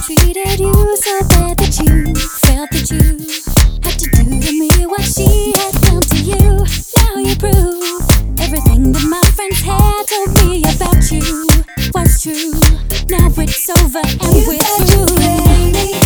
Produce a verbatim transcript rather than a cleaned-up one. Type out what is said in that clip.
treated you so bad that you felt that you had to do to me what she had done to you. Now you prove everything that my friends had told me about you was true. Now it's over and You we're said through. you blame me.